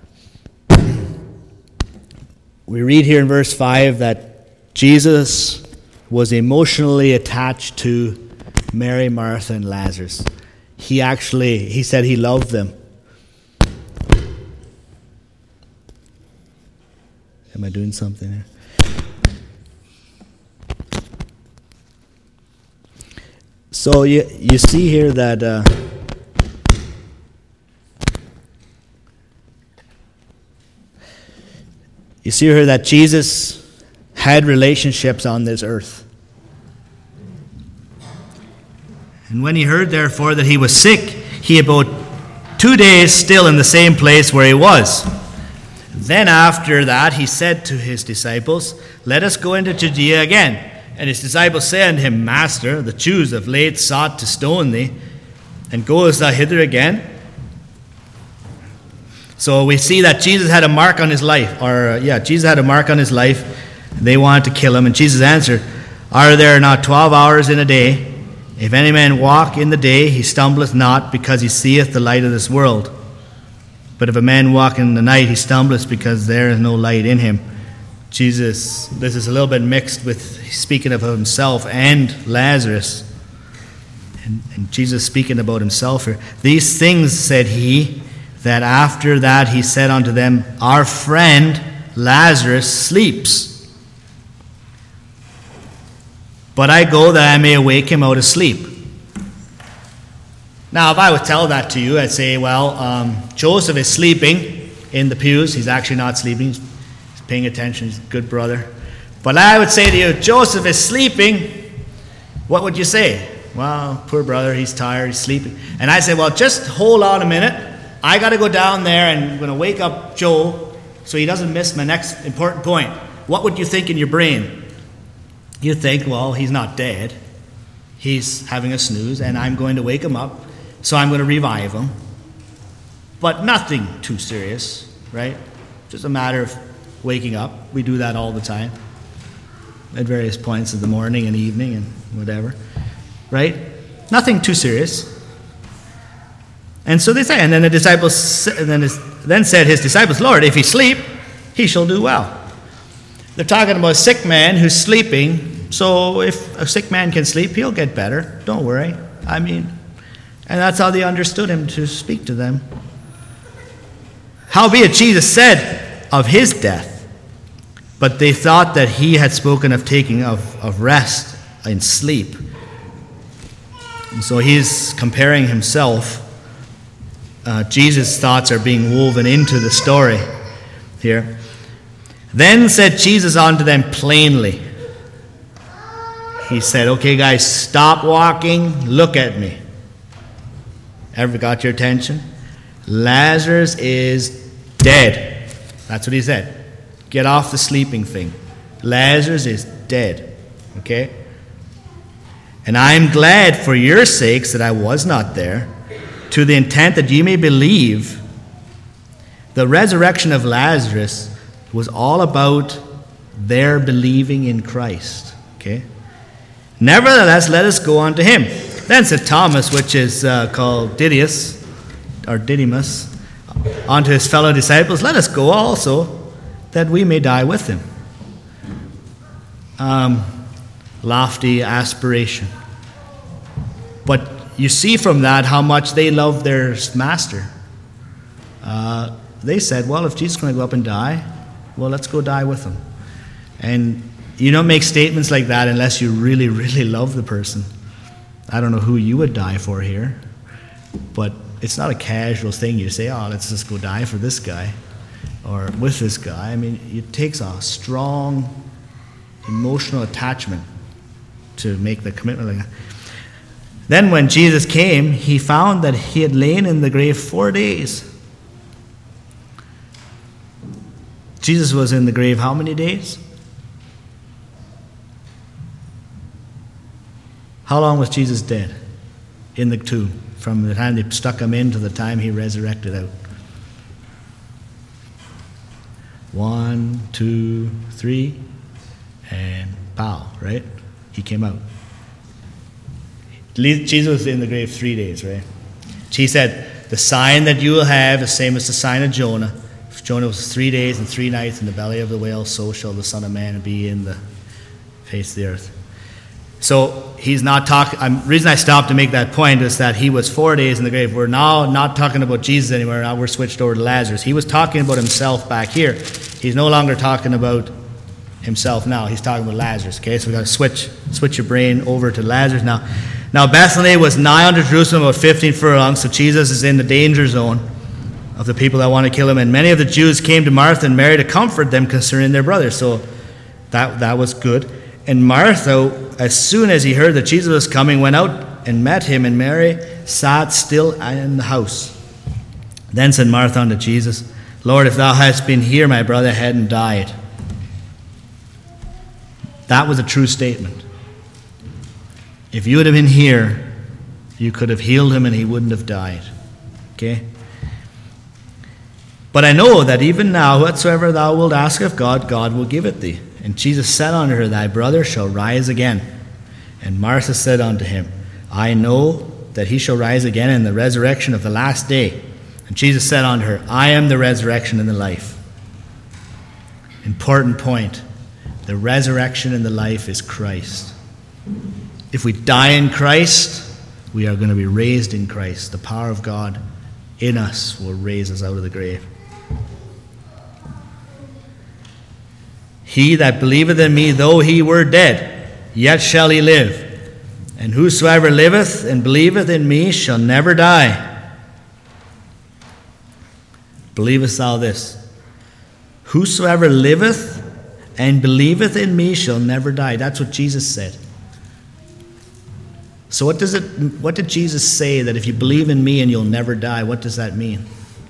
We read here in verse 5 that Jesus was emotionally attached to Mary, Martha, and Lazarus. He said he loved them. Am I doing something here? So you see here that Jesus had relationships on this earth. And when he heard, therefore, that he was sick, he abode 2 days still in the same place where he was. Then after that he said to his disciples, "Let us go into Judea again." And his disciples said unto him, "Master, the Jews of late sought to stone thee, and goest thou hither again?" So we see that Jesus had a mark on his life. Jesus had a mark on his life. They wanted to kill him. And Jesus answered, "Are there not 12 hours in a day? If any man walk in the day, he stumbleth not, because he seeth the light of this world. But if a man walk in the night, he stumbleth, because there is no light in him." Jesus, this is a little bit mixed with speaking of himself and Lazarus. And Jesus speaking about himself here. "These things said he, that after that he said unto them, Our friend Lazarus sleeps. But I go that I may awake him out of sleep." Now, if I would tell that to you, I'd say, Joseph is sleeping in the pews. He's actually not sleeping. He's paying attention. He's a good brother. But I would say to you, Joseph is sleeping. What would you say? "Well, poor brother, he's tired, he's sleeping." And I say, "Well, just hold on a minute. I got to go down there and I'm going to wake up Joe so he doesn't miss my next important point." What would you think in your brain? You think, well, he's not dead. He's having a snooze, and I'm going to wake him up, so I'm going to revive him. But nothing too serious, right? Just a matter of waking up. We do that all the time at various points of the morning and evening and whatever, right? Nothing too serious. And so they say, and then the disciples, then said his disciples, "Lord, if he sleep, he shall do well. They're talking about a sick man who's sleeping. So if a sick man can sleep, he'll get better. Don't worry. And that's how they understood him to speak to them. Howbeit Jesus said of his death, but they thought that he had spoken of taking of rest and sleep. And so he's comparing himself. Jesus' thoughts are being woven into the story here. Then said Jesus unto them plainly. He said, okay guys, stop walking, look at me. Ever got your attention? Lazarus is dead. That's what he said. Get off the sleeping thing. Lazarus is dead. Okay? And I am glad for your sakes that I was not there, to the intent that ye may believe. The resurrection of Lazarus was all about their believing in Christ. Okay? Nevertheless, let us go unto him. Then said Thomas, which is called Didymus, unto his fellow disciples, let us go also, that we may die with him. Lofty aspiration. But you see from that how much they love their master. They said, well, if Jesus is going to go up and die, well, let's go die with him. And you don't make statements like that unless you really, really love the person. I don't know who you would die for here, but it's not a casual thing. You say, oh, let's just go die for this guy or with this guy. It takes a strong emotional attachment to make the commitment like that. Then when Jesus came, he found that he had lain in the grave 4 days. Jesus was in the grave how many days? How long was Jesus dead in the tomb? From the time they stuck him in to the time he resurrected out. 1, 2, 3, and pow, right? He came out. Jesus was in the grave 3 days, right? He said, the sign that you will have is the same as the sign of Jonah. If Jonah was 3 days and 3 nights in the belly of the whale, so shall the Son of Man be in the face of the earth. So he's not talking. The reason I stopped to make that point is that he was 4 days in the grave. We're now not talking about Jesus anymore. Now we're switched over to Lazarus. He was talking about himself back here. He's no longer talking about himself now. He's talking about Lazarus. Okay, so we got to switch your brain over to Lazarus now. Now Bethany was nigh unto Jerusalem, about 15 furlongs. So Jesus is in the danger zone of the people that want to kill him. And many of the Jews came to Martha and Mary to comfort them concerning their brother. So that was good. And Martha, as soon as he heard that Jesus was coming, went out and met him, and Mary sat still in the house. Then said Martha unto Jesus, Lord, if thou hadst been here, my brother hadn't died. That was a true statement. If you would have been here, you could have healed him and he wouldn't have died. Okay? But I know that even now, whatsoever thou wilt ask of God, God will give it thee. And Jesus said unto her, Thy brother shall rise again. And Martha said unto him, I know that he shall rise again in the resurrection of the last day. And Jesus said unto her, I am the resurrection and the life. Important point. The resurrection and the life is Christ. If we die in Christ, we are going to be raised in Christ. The power of God in us will raise us out of the grave. He that believeth in me, though he were dead, yet shall he live. And whosoever liveth and believeth in me shall never die. Believest thou this? Whosoever liveth and believeth in me shall never die. That's what Jesus said. So what did Jesus say that if you believe in me and you'll never die? What does that mean?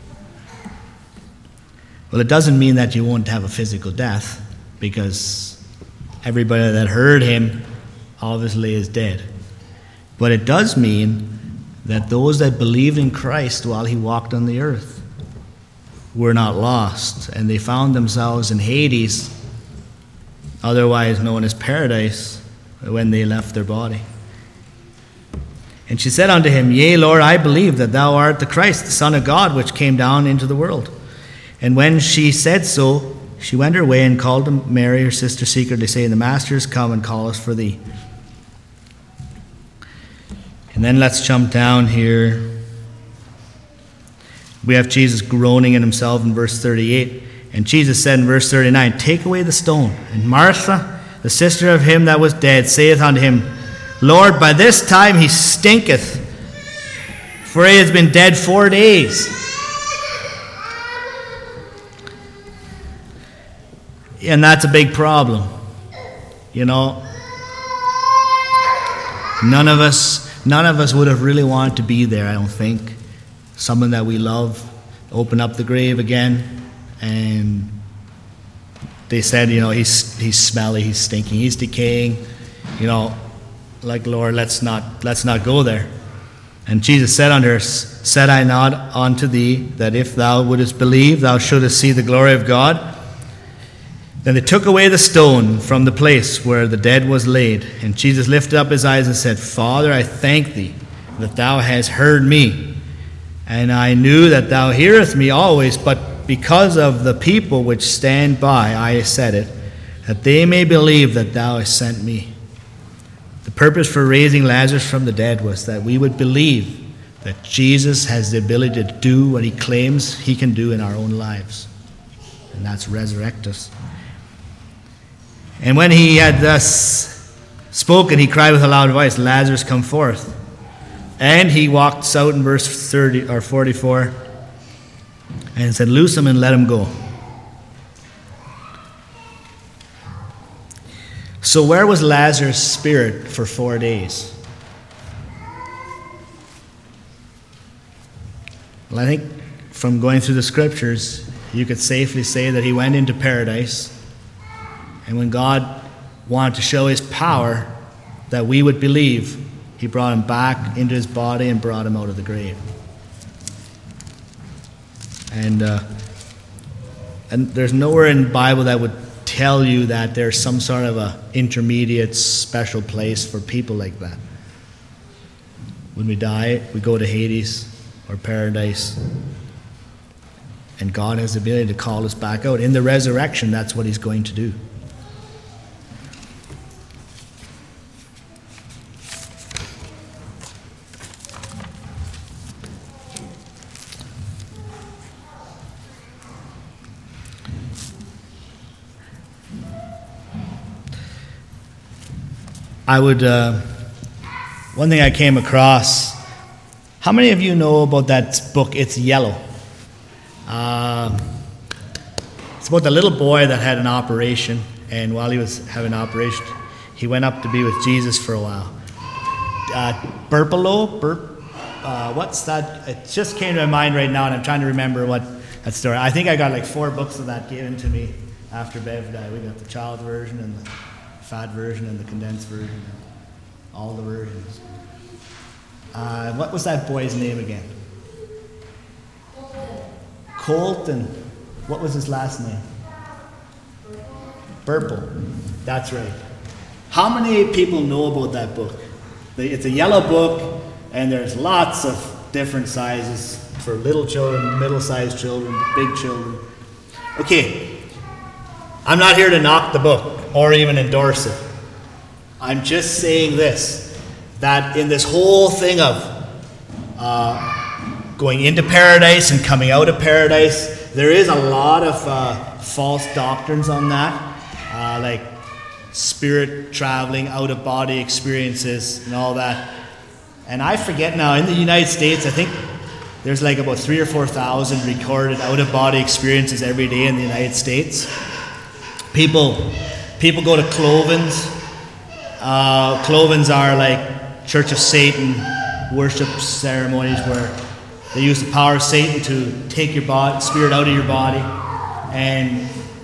Well, it doesn't mean that you won't have a physical death, because everybody that heard him obviously is dead. But it does mean that those that believed in Christ while he walked on the earth were not lost, and they found themselves in Hades, otherwise known as paradise, when they left their body. And she said unto him, Yea, Lord, I believe that thou art the Christ, the Son of God, which came down into the world. And when she said so, she went her way and called to Mary, her sister, secretly, saying, "The Master is come and calleth for thee." And then let's jump down here. We have Jesus groaning in himself in verse 38. And Jesus said in verse 39, "Take away the stone." And Martha, the sister of him that was dead, saith unto him, "Lord, by this time he stinketh, for he has been dead 4 days." And that's a big problem. You know, none of us would have really wanted to be there, I don't think. Someone that we love open up the grave again, and they said, you know, he's smelly, he's stinking, he's decaying. You know, like, Lord, let's not go there. And Jesus said unto her, "Said I not unto thee that if thou wouldest believe, thou shouldest see the glory of God?" Then they took away the stone from the place where the dead was laid. And Jesus lifted up his eyes and said, "Father, I thank thee that thou hast heard me. And I knew that thou hearest me always, but because of the people which stand by, I said it, that they may believe that thou hast sent me." The purpose for raising Lazarus from the dead was that we would believe that Jesus has the ability to do what he claims he can do in our own lives. And that's resurrect us. And when he had thus spoken, he cried with a loud voice, "Lazarus, come forth." And he walked out in verse 30 or 44 and said, "Loose him and let him go." So where was Lazarus' spirit for 4 days? Well, I think from going through the scriptures, you could safely say that he went into paradise. And when God wanted to show his power, that we would believe, he brought him back into his body and brought him out of the grave. And there's nowhere in the Bible that would tell you that there's some sort of a intermediate special place for people like that. When we die, we go to Hades or paradise. And God has the ability to call us back out. In the resurrection, that's what he's going to do. One thing I came across, how many of you know about that book, It's Yellow? It's about the little boy that had an operation, and while he was having an operation, he went up to be with Jesus for a while. What's that? It just came to my mind right now, and I'm trying to remember what that story. I think I got like 4 books of that given to me after Bev died. We got the child version and the fat version and the condensed version, all the versions. What was that boy's name again? Colton. What was his last name? Burple. That's right. How many people know about that book? It's a yellow book, and there's lots of different sizes for little children, middle-sized children, big children. Okay, I'm not here to knock the book or even endorse it. I'm just saying this, that in this whole thing of going into paradise and coming out of paradise, there is a lot of false doctrines on that, like spirit traveling, out-of-body experiences and all that. And I forget now, in the United States, I think there's like about 3,000 or 4,000 recorded out-of-body experiences every day in the United States. People go to Clovens. Clovens are like Church of Satan worship ceremonies where they use the power of Satan to take your spirit out of your body. And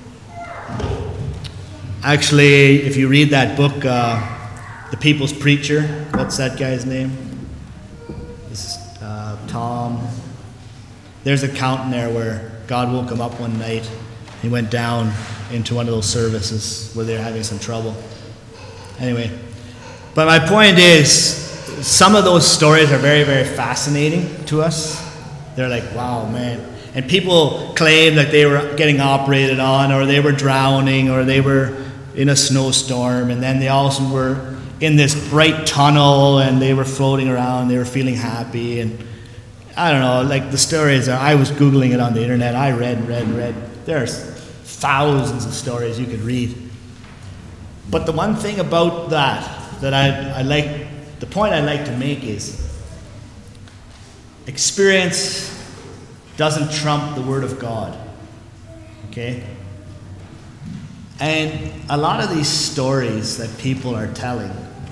actually, if you read that book, The People's Preacher, what's that guy's name? This is Tom. There's an account in there where God woke him up one night. He went down into one of those services where they're having some trouble. Anyway, but my point is, some of those stories are very, very fascinating to us. They're like, wow, man. And people claimed that they were getting operated on, or they were drowning, or they were in a snowstorm, and then they also were in this bright tunnel, and they were floating around, they were feeling happy, and I don't know, like the stories, I was Googling it on the internet, I read. There's thousands of stories you could read. But the one thing about that I like, the point I like to make is, experience doesn't trump the Word of God. Okay? And a lot of these stories that people are telling,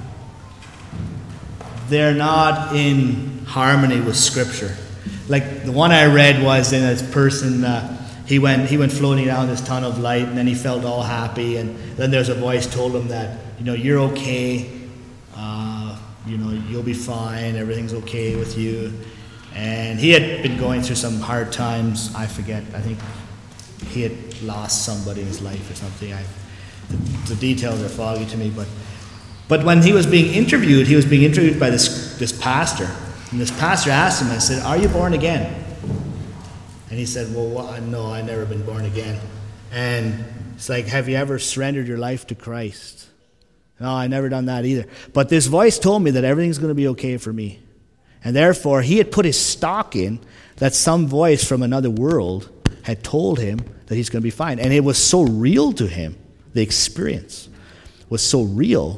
they're not in harmony with Scripture. Like the one I read was in this person, he went floating down this tunnel of light, and then he felt all happy, and then there's a voice told him that, you're okay, you'll be fine, everything's okay with you. And he had been going through some hard times. I think he had lost somebody in his life or something. The details are foggy to me, but when he was being interviewed, by this pastor. And this pastor asked him, I said, "Are you born again?" And he said, "Well, no, I've never been born again." And it's like, "Have you ever surrendered your life to Christ?" "No, I never done that either. But this voice told me that everything's going to be okay for me." And therefore, he had put his stock in that some voice from another world had told him that he's going to be fine. And it was so real to him, the experience was so real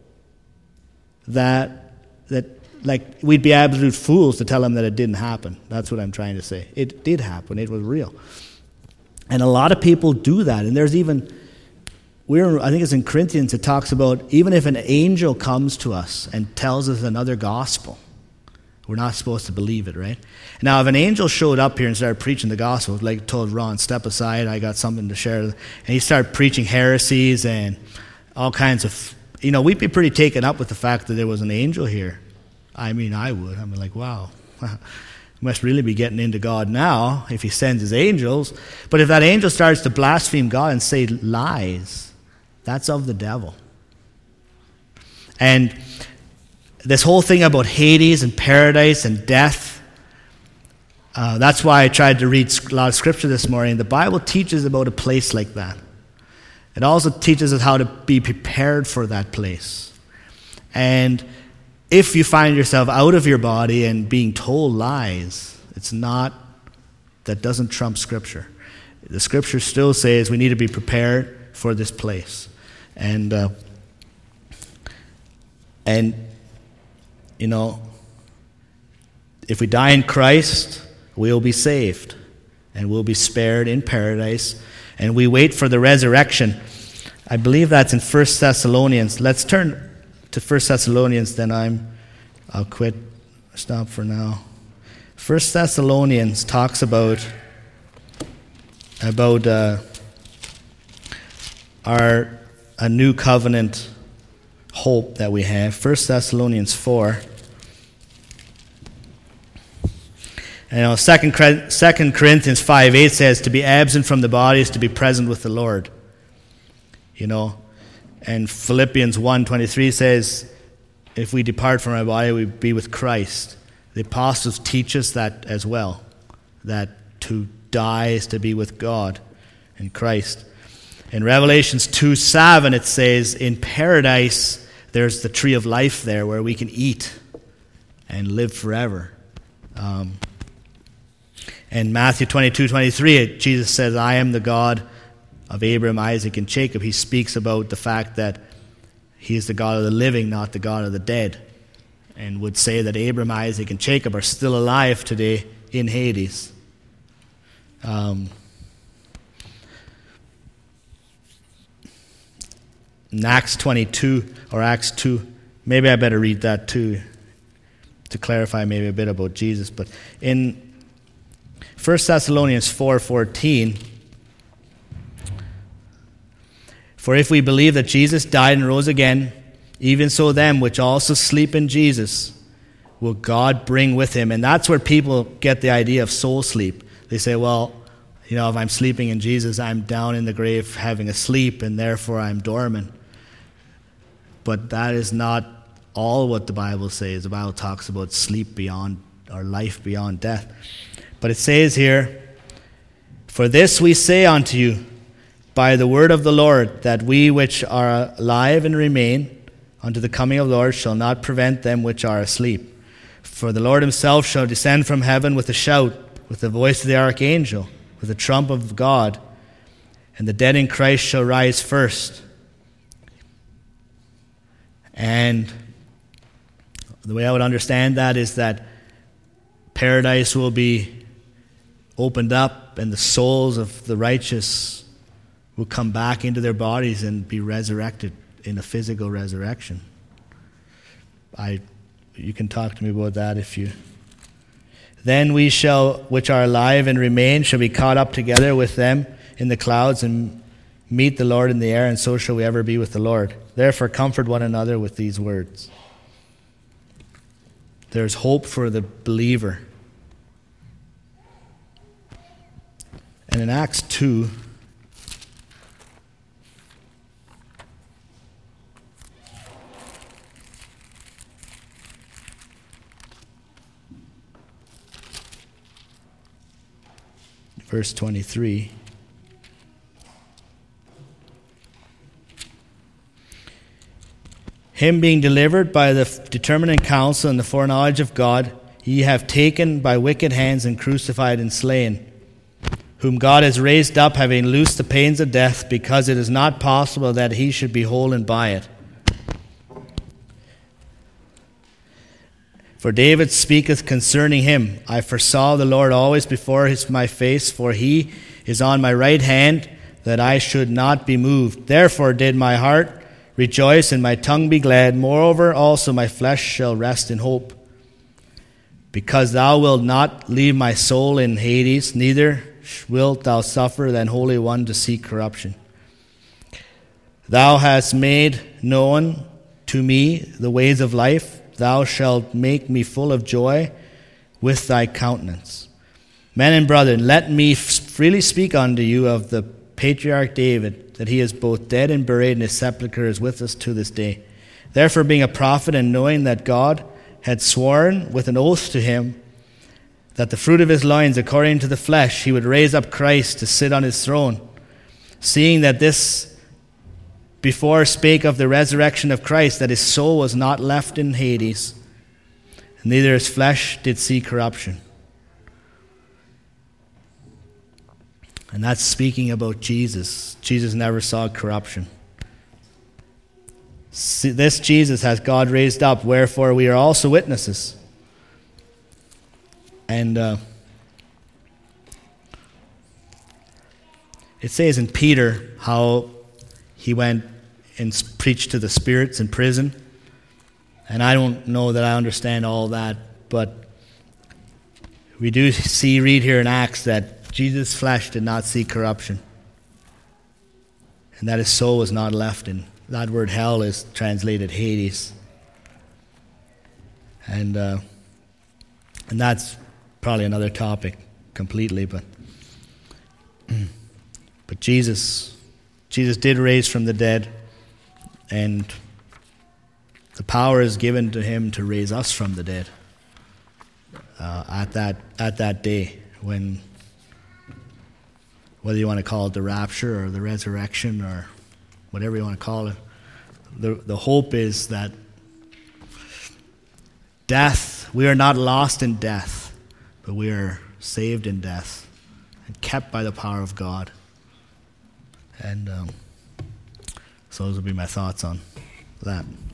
that like we'd be absolute fools to tell him that it didn't happen. That's what I'm trying to say. It did happen. It was real. And a lot of people do that. And there's even, I think it's in Corinthians, it talks about even if an angel comes to us and tells us another gospel, we're not supposed to believe it, right? Now, if an angel showed up here and started preaching the gospel, like told Ron, "Step aside, I got something to share," and he started preaching heresies and all kinds of, we'd be pretty taken up with the fact that there was an angel here. I mean, I would. I'm like, wow, must really be getting into God now if he sends his angels. But if that angel starts to blaspheme God and say lies, that's of the devil. And this whole thing about Hades and paradise and death, that's why I tried to read a lot of Scripture this morning. The Bible teaches about a place like that. It also teaches us how to be prepared for that place. And if you find yourself out of your body and being told lies, that doesn't trump Scripture. The Scripture still says we need to be prepared for this place. And if we die in Christ, we'll be saved and we'll be spared in paradise, and we wait for the resurrection. I believe that's in 1 Thessalonians. Let's turn to 1 Thessalonians, then I'll stop for now. 1 Thessalonians talks about a new covenant hope that we have. 1 Thessalonians 4. And 2 Corinthians 5:8 says, "To be absent from the body is to be present with the Lord." And Philippians 1:23 says, "If we depart from our body, we be with Christ." The apostles teach us that as well, that to die is to be with God and Christ. In Revelations 2:7, it says, in paradise, there's the tree of life there where we can eat and live forever. And Matthew 22:23, Jesus says, "I am the God of Abraham, Isaac, and Jacob." He speaks about the fact that he is the God of the living, not the God of the dead, and would say that Abraham, Isaac, and Jacob are still alive today in Hades. In Acts 22 or Acts 2, maybe I better read that too to clarify maybe a bit about Jesus. But in 1 Thessalonians 4:14, "For if we believe that Jesus died and rose again, even so them which also sleep in Jesus will God bring with him." And that's where people get the idea of soul sleep. They say, well, if I'm sleeping in Jesus, I'm down in the grave having a sleep, and therefore I'm dormant. But that is not all what the Bible says. The Bible talks about sleep beyond, or life beyond death. But it says here, For this we say unto you by the word of the Lord, that we which are alive and remain unto the coming of the Lord shall not prevent them which are asleep. For the Lord himself shall descend from heaven with a shout, with the voice of the archangel, with the trump of God, and the dead in Christ shall rise first. And the way I would understand that is that paradise will be opened up and the souls of the righteous will come back into their bodies and be resurrected in a physical resurrection. You can talk to me about that if you... Then we shall, which are alive and remain, shall be caught up together with them in the clouds and meet the Lord in the air, and so shall we ever be with the Lord. Therefore comfort one another with these words. There's hope for the believer. And in Acts 2, verse 23, him being delivered by the determining counsel and the foreknowledge of God, ye have taken by wicked hands and crucified and slain, whom God has raised up, having loosed the pains of death, because it is not possible that he should be holden by it. For David speaketh concerning him, I foresaw the Lord always before my face, for he is on my right hand, that I should not be moved. Therefore did my heart rejoice, and my tongue be glad. Moreover also my flesh shall rest in hope. Because thou wilt not leave my soul in Hades, neither wilt thou suffer thine Holy One to see corruption. Thou hast made known to me the ways of life. Thou shalt make me full of joy with thy countenance. Men and brethren, let me freely speak unto you of the patriarch David, that he is both dead and buried, and his sepulchre is with us to this day. Therefore, being a prophet, and knowing that God had sworn with an oath to him, that the fruit of his loins, according to the flesh, he would raise up Christ to sit on his throne, seeing that this before spake of the resurrection of Christ, that his soul was not left in Hades, and neither his flesh did see corruption. And that's speaking about Jesus. Jesus never saw corruption. This Jesus has God raised up, wherefore we are also witnesses. And it says in Peter how he went and preached to the spirits in prison. And I don't know that I understand all that, but we do read here in Acts that Jesus' flesh did not see corruption, and that his soul was not left in. That word hell is translated Hades. And that's probably another topic completely, but Jesus did raise from the dead, and the power is given to him to raise us from the dead at that day, when, whether you want to call it the rapture or the resurrection or whatever you want to call it, the hope is that death, we are not lost in death, but we are saved in death and kept by the power of God. And so those would be my thoughts on that.